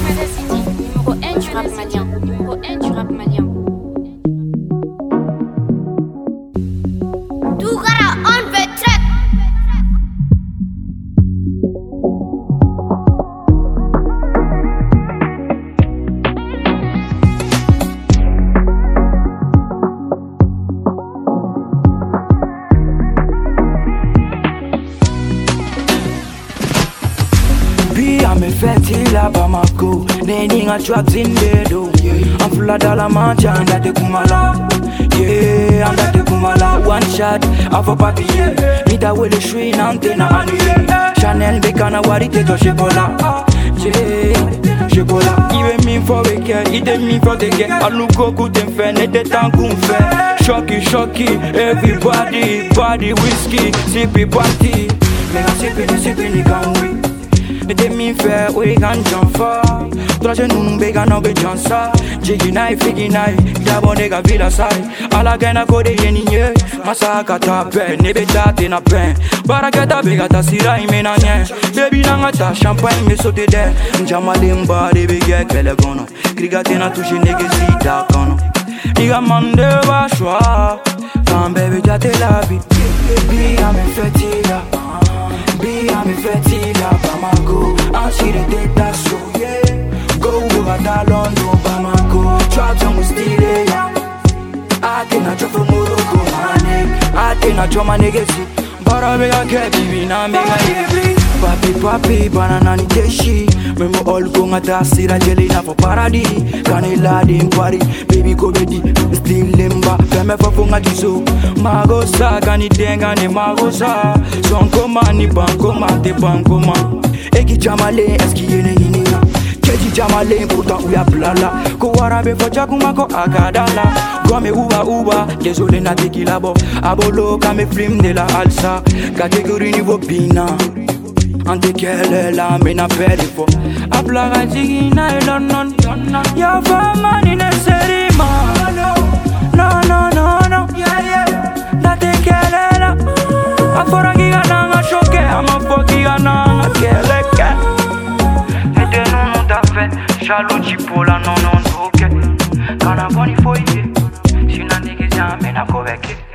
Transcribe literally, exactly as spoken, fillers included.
Numéro un du rap malien. Numéro un du rap malien. Dougara on the track. I'm a fatty la Bamako, Nening a traps in the do. I'm full of dollar mancha and that the Kumala. Yeah, I'm that the Kumala. One shot of a papier. Need a will shrine antena annually. Chanel Becana, what it is, chocolate. Yeah, chocolate. Even me for a care, even me for the get. I look good and fair, net the tank fair. Shocky, shocky, everybody, body whiskey, sippy party. Mega sipping, sipping, can't wait. They me fair, we can jump far. Traje nun bega no be jansa. Jiggy knife, figgy knife, dabo nega villa side. Alla gana go de yeni ye. Masaka tape, nebe tate na pen. Barakata bega ta sira imena nye. Baby nanga ta champagne me sote de. Njama limba de bege kele gono. Kriga tena touche nege sita kono. Diga mande ba shwa. Kan baby jate la bi. Baby ame fetida. Be I'm a fatty la Bamako. And she the data so yeah. Go over that London Bamako. Trap some still yeah. I think I drop from Morocco man. I think I drop my niggas. But I be a cat baby na me ga. Papi papi banana ni teshi. Memo all go ngata sira jelly na for paradis. Kanela dim party baby go bedi. Still limba feme for funga tiso. Mago sa kani denga ni mago sa. Sonko mani banko mate banko ma. Eki jamale eski yene nini na. Keji jamale pourtant ou ya blala. Ko warabe fo jakuma ko akadala. Gome uba uba désolé na tequila bo. Abolo kame film de la alsa. Catégorie niveau bina. Ante kele la me na pedi fo. Aplaga jigina e London. Ya fama ni ne serima. No no no no. Yeah yeah. Date kele la. Afora giga nanga choke. Ama foki ga nanga kele ke. Ete non non ta fe. Jaloux chipola non non toke. Kana boni foye. Sina nige jame na koveke.